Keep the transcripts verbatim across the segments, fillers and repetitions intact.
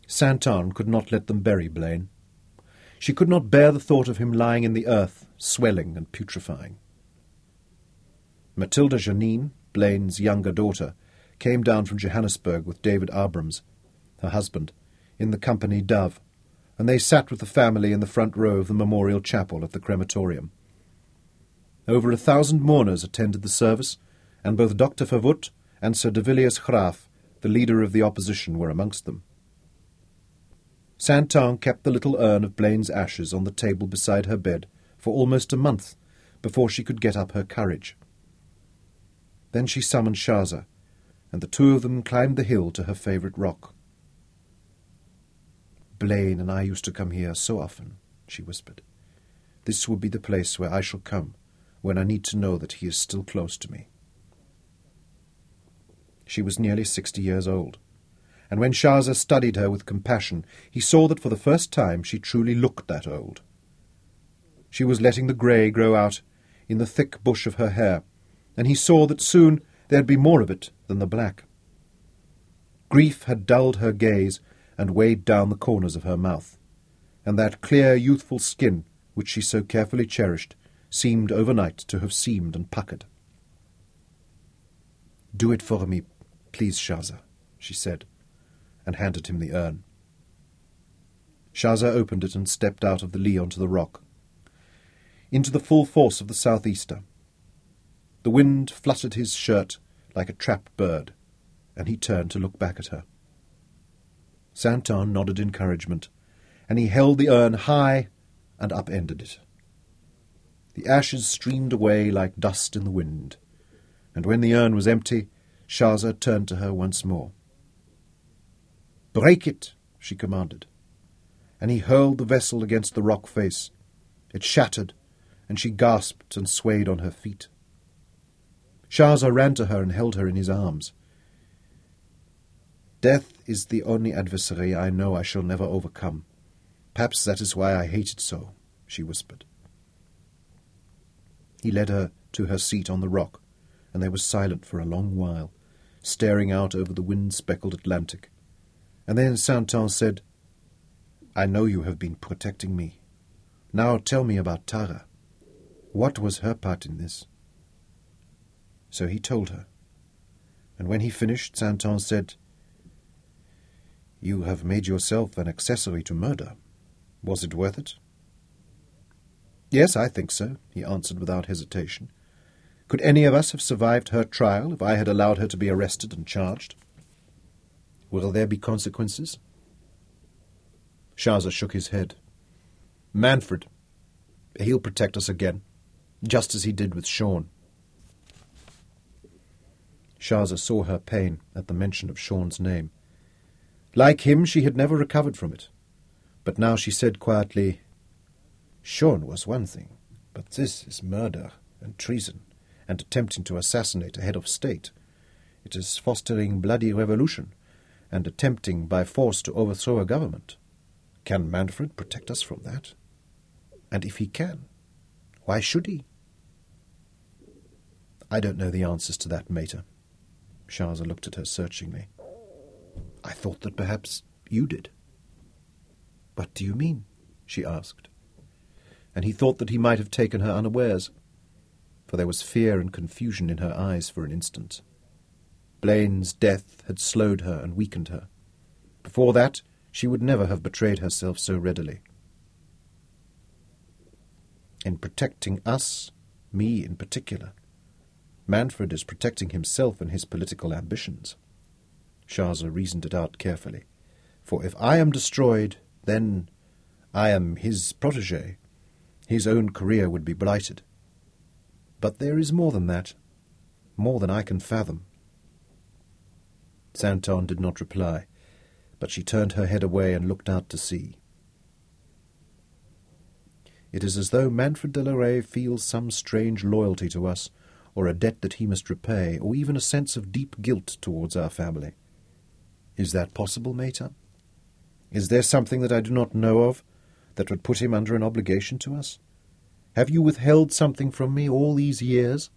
Saint-Anne could not let them bury Blaine. She could not bear the thought of him lying in the earth, swelling and putrefying. Matilda Janine, Blaine's younger daughter, came down from Johannesburg with David Abrams, her husband, in the company Dove, and they sat with the family in the front row of the memorial chapel at the crematorium. Over a thousand mourners attended the service, and both Doctor Verwoerd and Sir de Villiers Graaf, the leader of the opposition, were amongst them. Saint-Anne kept the little urn of Blaine's ashes on the table beside her bed for almost a month before she could get up her courage. Then she summoned Schaza, and the two of them climbed the hill to her favourite rock. "Blaine and I used to come here so often," she whispered. "This will be the place where I shall come when I need to know that he is still close to me." She was nearly sixty years old, and when Schaza studied her with compassion, he saw that for the first time she truly looked that old. She was letting the grey grow out in the thick bush of her hair, and he saw that soon there'd be more of it than the black. Grief had dulled her gaze and weighed down the corners of her mouth, and that clear youthful skin, which she so carefully cherished, seemed overnight to have seamed and puckered. "Do it for me, please, Schaza," she said, and handed him the urn. Schaza opened it and stepped out of the lee onto the rock, into the full force of the southeaster. The wind fluttered his shirt like a trapped bird, and he turned to look back at her. Saint-Anne nodded encouragement, and he held the urn high and upended it. The ashes streamed away like dust in the wind, and when the urn was empty, Schaza turned to her once more. "Break it," she commanded, and he hurled the vessel against the rock face. It shattered, and she gasped and swayed on her feet. Schaza ran to her and held her in his arms. "Death is the only adversary I know I shall never overcome. Perhaps that is why I hate it so," she whispered. He led her to her seat on the rock, and they were silent for a long while, staring out over the wind-speckled Atlantic. And then Saint-Anne said, "I know you have been protecting me. Now tell me about Tara. What was her part in this?" So he told her, and when he finished, Saint-Anne said, "You have made yourself an accessory to murder. Was it worth it?" "Yes, I think so," he answered without hesitation. "Could any of us have survived her trial if I had allowed her to be arrested and charged? Will there be consequences?" Schaza shook his head. "Manfred. He'll protect us again, just as he did with Sean." Schaza saw her pain at the mention of Sean's name. Like him, she had never recovered from it. But now she said quietly, "Sean was one thing, but this is murder and treason, and attempting to assassinate a head of state. It is fostering bloody revolution, and attempting by force to overthrow a government. Can Manfred protect us from that? And if he can, why should he?" "I don't know the answers to that, Mater." Schaza looked at her searchingly. "I thought that perhaps you did." "What do you mean?" she asked. And he thought that he might have taken her unawares, for there was fear and confusion in her eyes for an instant. Blaine's death had slowed her and weakened her. Before that, she would never have betrayed herself so readily. In protecting us, me in particular, Manfred is protecting himself and his political ambitions. Schaza reasoned it out carefully. For if I am destroyed, then I am his protégé. His own career would be blighted. But there is more than that, more than I can fathom. Saint-Anne did not reply, but she turned her head away and looked out to sea. It is as though Manfred de la Rey feels some strange loyalty to us, or a debt that he must repay, or even a sense of deep guilt towards our family. Is that possible, Mater? Is there something that I do not know of that would put him under an obligation to us? Have you withheld something from me all these years?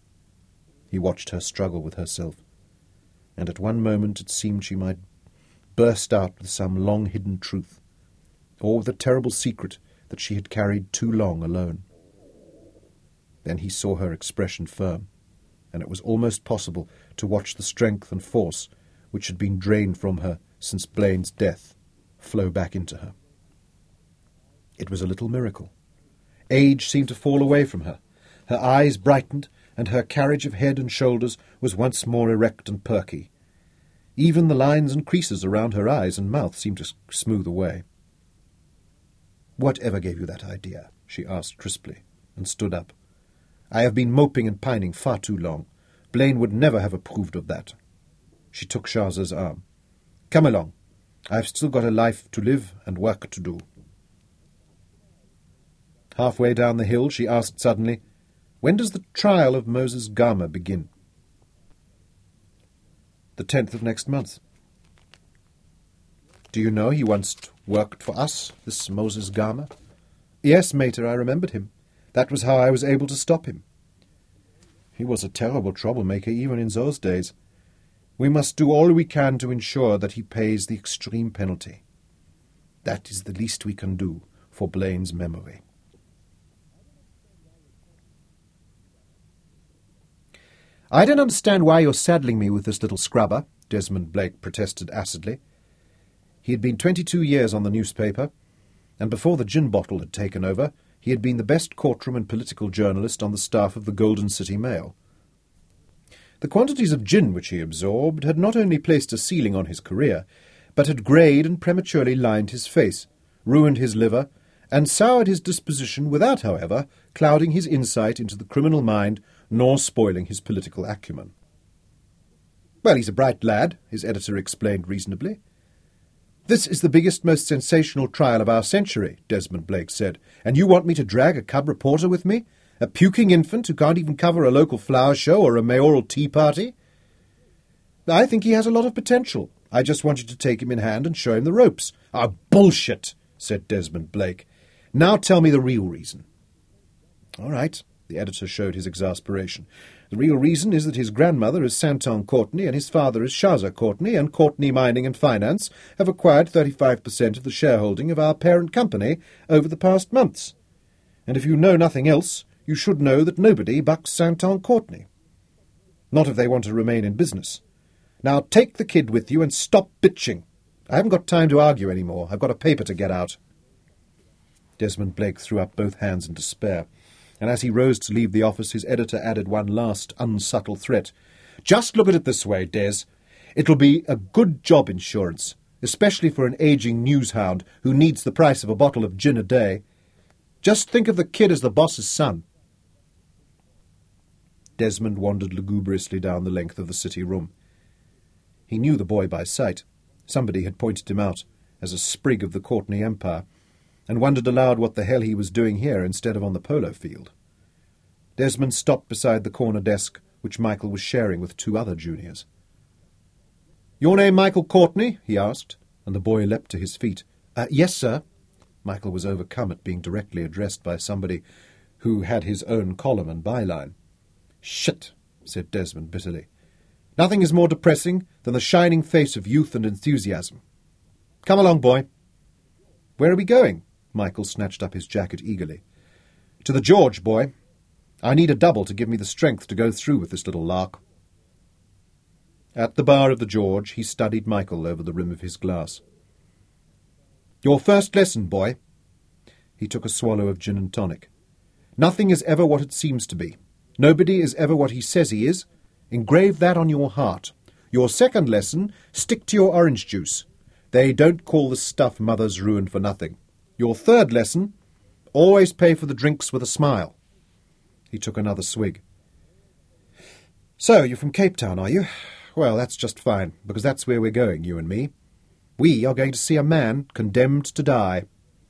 He watched her struggle with herself, and at one moment it seemed she might burst out with some long-hidden truth, or with a terrible secret that she had carried too long alone. Then he saw her expression firm, and it was almost possible to watch the strength and force which had been drained from her since Blaine's death flow back into her. It was a little miracle. Age seemed to fall away from her. Her eyes brightened, and her carriage of head and shoulders was once more erect and perky. Even the lines and creases around her eyes and mouth seemed to smooth away. "Whatever gave you that idea?" she asked crisply, and stood up. "I have been moping and pining far too long. Blaine would never have approved of that." She took Shahza's arm. "Come along. I've still got a life to live and work to do." Halfway down the hill she asked suddenly, "When does the trial of Moses Gama begin?" "The tenth of next month." "Do you know he once worked for us, this Moses Gama?" "Yes, mater, I remembered him. That was how I was able to stop him." "He was a terrible troublemaker even in those days. We must do all we can to ensure that he pays the extreme penalty. That is the least we can do for Blaine's memory." "I don't understand why you're saddling me with this little scrubber," Desmond Blake protested acidly. He had been twenty-two years on the newspaper, and before the gin bottle had taken over, he had been the best courtroom and political journalist on the staff of the Golden City Mail. The quantities of gin which he absorbed had not only placed a ceiling on his career, but had greyed and prematurely lined his face, ruined his liver, and soured his disposition without, however, clouding his insight into the criminal mind nor spoiling his political acumen. "Well, he's a bright lad," his editor explained reasonably. "This is the biggest, most sensational trial of our century," Desmond Blake said, "and you want me to drag a cub reporter with me? A puking infant who can't even cover a local flower show or a mayoral tea party? I think he has a lot of potential. I just want you to take him in hand and show him the ropes." "Ah, bullshit," said Desmond Blake. "Now tell me the real reason." "All right." The editor showed his exasperation. "The real reason is that his grandmother is Santon Courtney and his father is Shahza Courtney, and Courtney Mining and Finance have acquired thirty-five percent of the shareholding of our parent company over the past months. And if you know nothing else, you should know that nobody bucks Santon Courtney. Not if they want to remain in business. Now take the kid with you and stop bitching. I haven't got time to argue any more. I've got a paper to get out." Desmond Blake threw up both hands in despair, and as he rose to leave the office, his editor added one last unsubtle threat. "Just look at it this way, Des. It'll be a good job insurance, especially for an ageing newshound who needs the price of a bottle of gin a day. Just think of the kid as the boss's son." Desmond wandered lugubriously down the length of the city room. He knew the boy by sight. Somebody had pointed him out as a sprig of the Courtney Empire, and wondered aloud what the hell he was doing here instead of on the polo field. Desmond stopped beside the corner desk, which Michael was sharing with two other juniors. "Your name Michael Courtney?" he asked, and the boy leapt to his feet. Uh, "Yes, sir." Michael was overcome at being directly addressed by somebody who had his own column and byline. "Shit," said Desmond bitterly. "Nothing is more depressing than the shining face of youth and enthusiasm. Come along, boy." "Where are we going?" Michael snatched up his jacket eagerly. "To the George, boy. I need a double to give me the strength to go through with this little lark." At the bar of the George, he studied Michael over the rim of his glass. "Your first lesson, boy." He took a swallow of gin and tonic. "Nothing is ever what it seems to be. Nobody is ever what he says he is. Engrave that on your heart. Your second lesson, stick to your orange juice. They don't call the stuff mother's ruined for nothing. Your third lesson, always pay for the drinks with a smile." He took another swig. "So, you're from Cape Town, are you? Well, that's just fine, because that's where we're going, you and me. We are going to see a man condemned to die."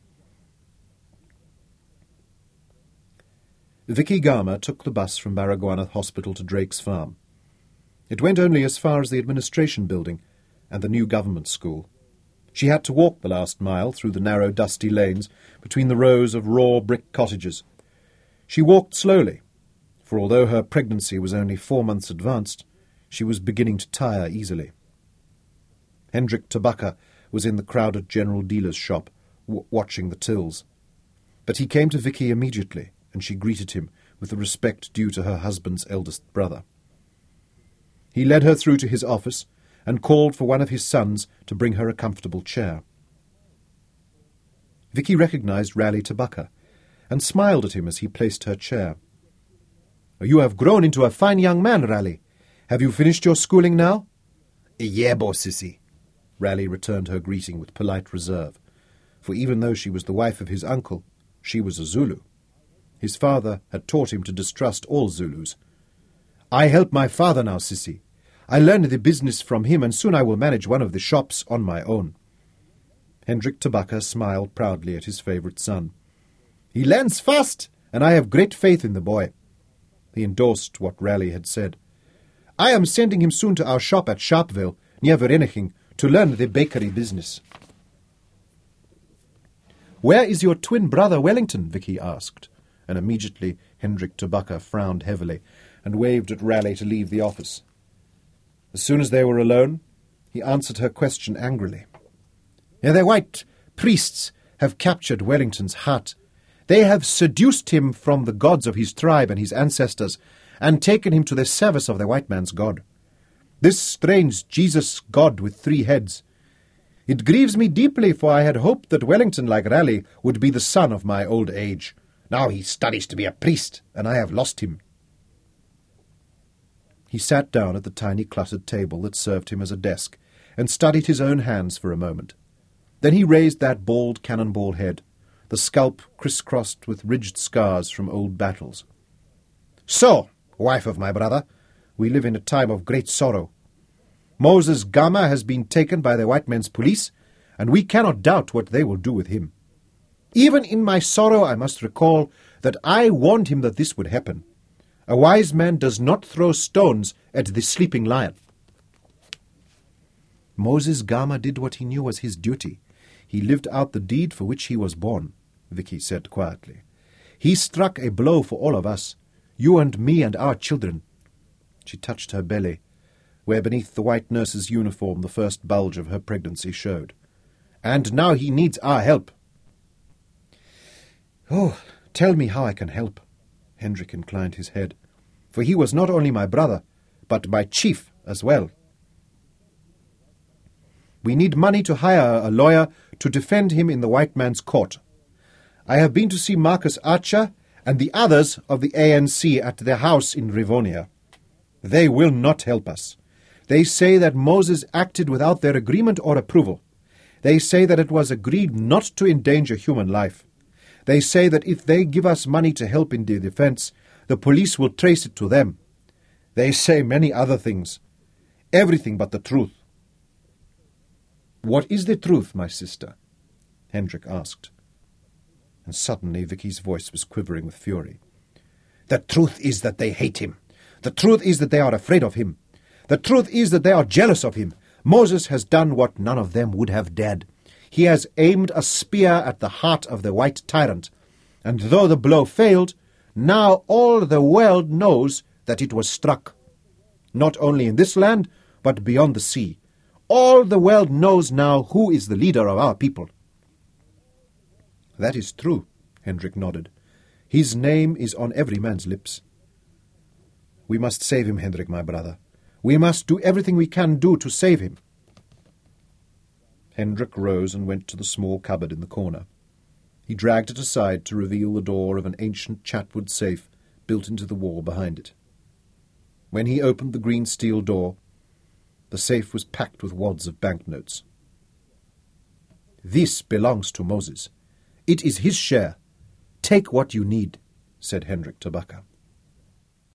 Vicky Gama took the bus from Baragwanath Hospital to Drake's Farm. It went only as far as the administration building and the new government school. She had to walk the last mile through the narrow, dusty lanes between the rows of raw brick cottages. She walked slowly, for although her pregnancy was only four months advanced, she was beginning to tire easily. Hendrik Tabaka was in the crowded general dealer's shop, w watching the tills. But he came to Vicky immediately, and she greeted him with the respect due to her husband's eldest brother. He led her through to his office and called for one of his sons to bring her a comfortable chair. Vicky recognized Raleigh Tabaka and smiled at him as he placed her chair. "You have grown into a fine young man, Raleigh. Have you finished your schooling now?" "Yebo, sissy." Raleigh returned her greeting with polite reserve, for even though she was the wife of his uncle, she was a Zulu. His father had taught him to distrust all Zulus. "I help my father now, sissy. I learned the business from him, and soon I will manage one of the shops on my own." Hendrik Tabaka smiled proudly at his favourite son. "He learns fast, and I have great faith in the boy." He endorsed what Raleigh had said. "I am sending him soon to our shop at Sharpeville, near Vereeniging, to learn the bakery business." "Where is your twin brother Wellington?" Vicky asked, and immediately Hendrik Tabaka frowned heavily and waved at Raleigh to leave the office. As soon as they were alone, he answered her question angrily. "The white priests have captured Wellington's heart. They have seduced him from the gods of his tribe and his ancestors, and taken him to the service of the white man's god. This strange Jesus god with three heads. It grieves me deeply, for I had hoped that Wellington, like Raleigh, would be the son of my old age. Now he studies to be a priest, and I have lost him." He sat down at the tiny cluttered table that served him as a desk, and studied his own hands for a moment. Then he raised that bald cannonball head, the scalp crisscrossed with ridged scars from old battles. "So, wife of my brother, we live in a time of great sorrow. Moses Gama has been taken by the white men's police, and we cannot doubt what they will do with him. Even in my sorrow I must recall that I warned him that this would happen. A wise man does not throw stones at the sleeping lion." "Moses Gama did what he knew was his duty. He lived out the deed for which he was born," Vicky said quietly. "He struck a blow for all of us, you and me and our children." She touched her belly, where beneath the white nurse's uniform the first bulge of her pregnancy showed. "And now he needs our help." "Oh, tell me how I can help." Hendrik inclined his head. "For he was not only my brother, but my chief as well." "We need money to hire a lawyer to defend him in the white man's court. I have been to see Marcus Archer and the others of the A N C at their house in Rivonia. They will not help us. They say that Moses acted without their agreement or approval. They say that it was agreed not to endanger human life. They say that if they give us money to help in the defense, the police will trace it to them. They say many other things. Everything but the truth." "What is the truth, my sister?" Hendrik asked. And suddenly Vicky's voice was quivering with fury. "The truth is that they hate him. The truth is that they are afraid of him. The truth is that they are jealous of him. Moses has done what none of them would have dared. He has aimed a spear at the heart of the white tyrant, and though the blow failed, now all the world knows that it was struck. Not only in this land, but beyond the sea. All the world knows now who is the leader of our people." "That is true," Hendrik nodded. "His name is on every man's lips." "We must save him, Hendrik, my brother. We must do everything we can do to save him." Hendrik rose and went to the small cupboard in the corner. He dragged it aside to reveal the door of an ancient Chatwood safe built into the wall behind it. When he opened the green steel door, the safe was packed with wads of banknotes. "This belongs to Moses. It is his share. Take what you need," said Hendrik Tabaka.